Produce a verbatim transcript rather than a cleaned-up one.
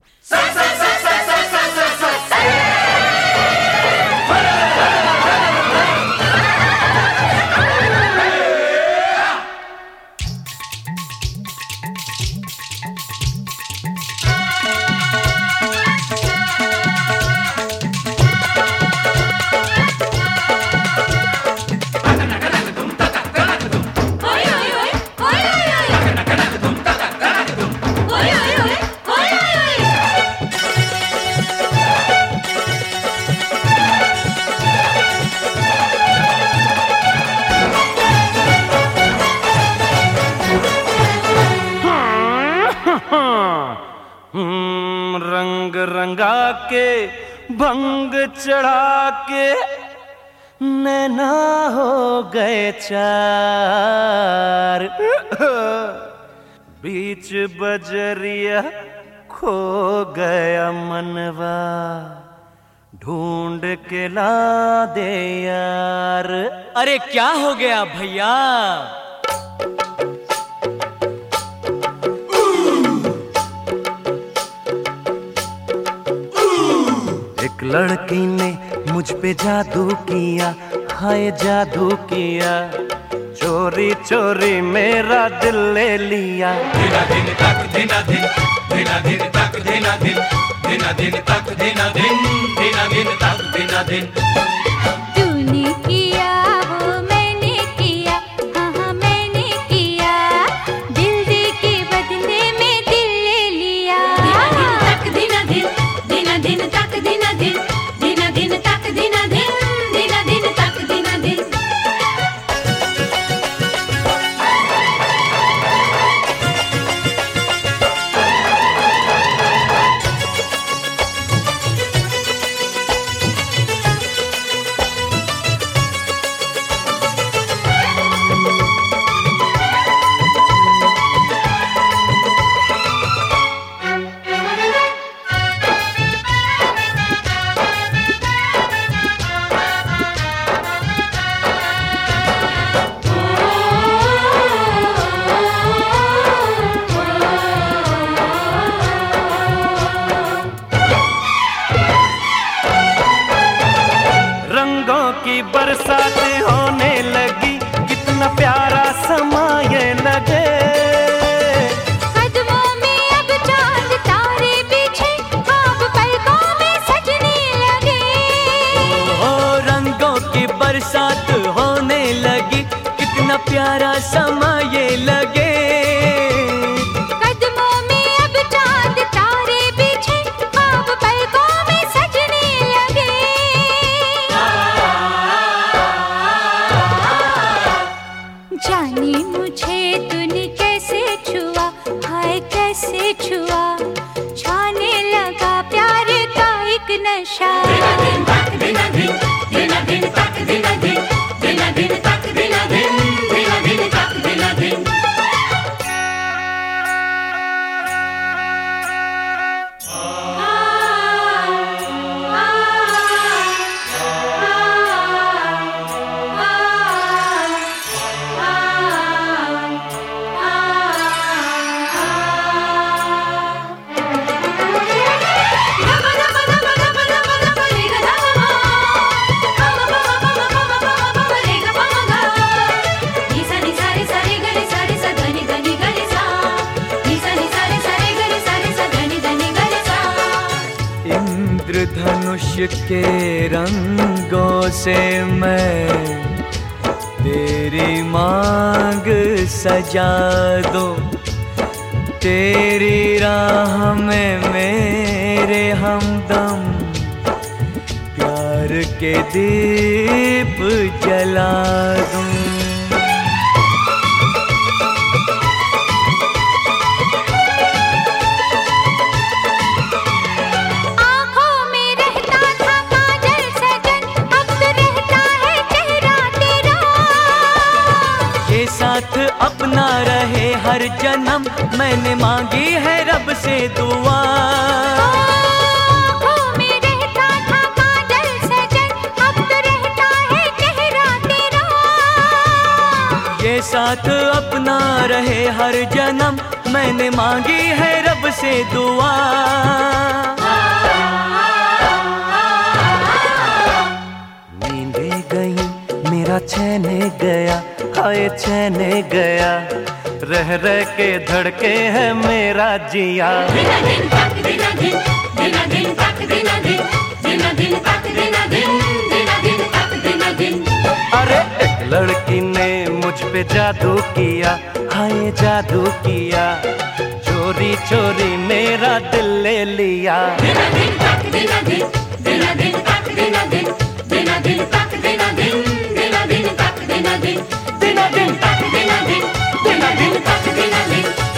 रंग रंगा के भंग चढ़ा के नैना हो गए चार, बीच बजरिया खो गया मनवा, ढूंढ के ला दे यार। अरे क्या हो गया भैया? एक लड़की ने मुझ पे जादू किया, हाय जादू किया, चोरी चोरी मेरा दिल ले लिया। दिना दिन तक दिना दिन, दिना दिन तक दिना दिन, दिना दिन तक दिना दिन, दिना दिन तक दिना दिन। तूने किया वो मैंने किया, हाँ हाँ मैंने किया, दिल दे के बदले में दिल ले लिया। दिना दिन तक दिना दिन, दिना दिन तक दिना दिन, दिना दिन तक दिना दिन, दिना दिन तक दिना दिन। की बरसात होने लगी, कितना प्यारा समा ये लगे। कदमों में अब चांद तारे बिछे, ख्वाब पलकों में सजने लगे। ओ रंगों की बरसात होने लगी, कितना प्यारा समा ये लगे। कदमों में अब चांद तारे बिछे, ख्वाब पलकों में सजने लगे। जाने मुझे तूने कैसे छुआ, हाय कैसे छुआ, छाने लगा प्यार का एक नशा। दिना दिन तक दिना दिन, दिना दिन तक दिना दिन, दिना दिन तक दिना दिन, दिना दिन तक दिना दिन। इंद्रधनुष के रंगों से मैं तेरी मांग सजा दूं, तेरी राह में मेरे हमदम प्यार के दीप जला दूं। साथ अपना रहे हर जन्म, मैंने मांगी है रब से दुआ। आँखों में रहता था काजल सजन, अब तो रहता है चेहरा तेरा। ये साथ अपना रहे हर जन्म, मैंने मांगी है रब से दुआ। चैने गया, रह रह के धड़के है मेरा जिया। दिना दिन तक दिना दिन, दिना दिन तक दिना दिन, दिना दिन तक दिना दिन, दिना दिन तक दिना दिन। अरे एक लड़की ने मुझ पे जादू किया, हाय जादू किया, चोरी चोरी मेरा दिल ले लिया। दिना दिन तक दिना दिन, दिना दिन तक दिना दिन, दिना दिन तक दिना दिन, दिना दिन तक दिना दिन, दिना दिन तक दिना दिन, दिना दिन तक दिना दिन।